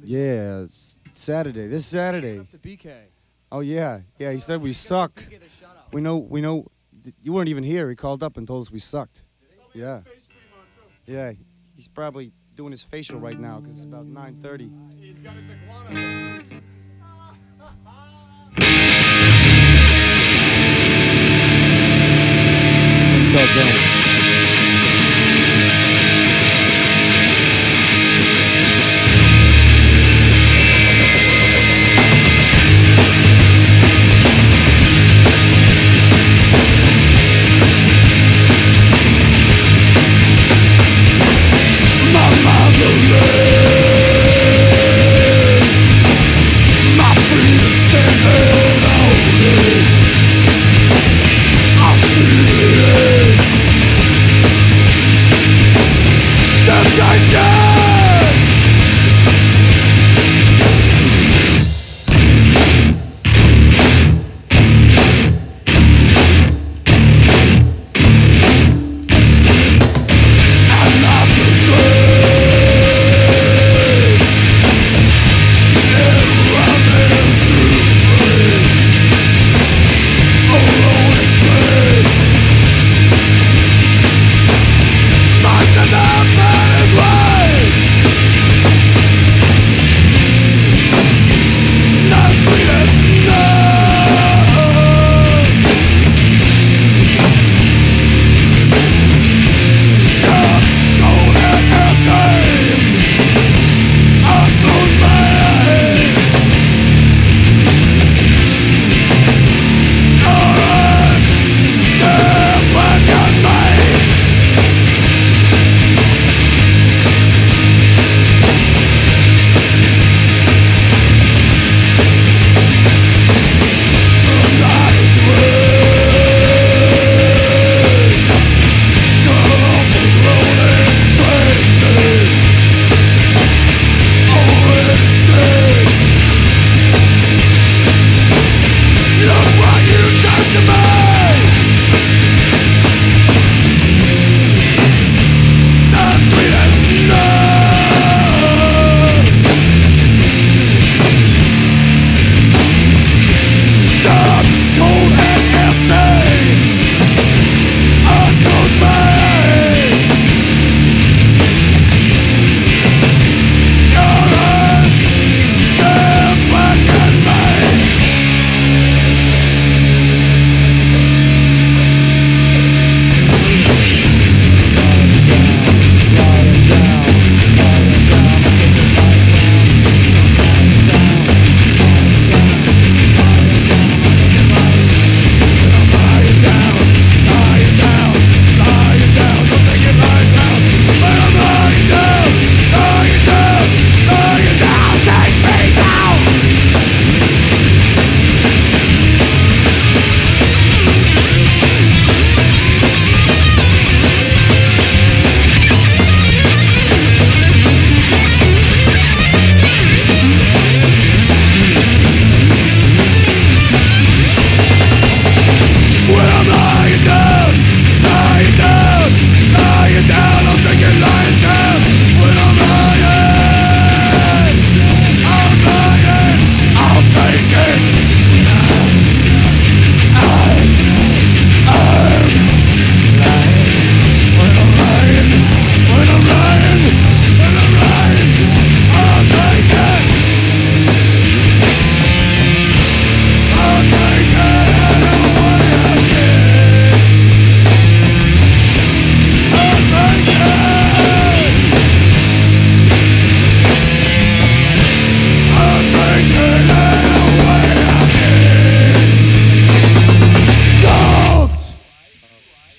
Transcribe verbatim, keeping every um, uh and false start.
Yeah, it's Saturday. This Saturday. Up to B K. Oh yeah, yeah. He said we suck. We know. We know. You weren't even here. He called up and told us we sucked. Yeah. Yeah. He's probably doing his facial right now because it's about nine thirty. He's got his iguana. So let's go, Dylan.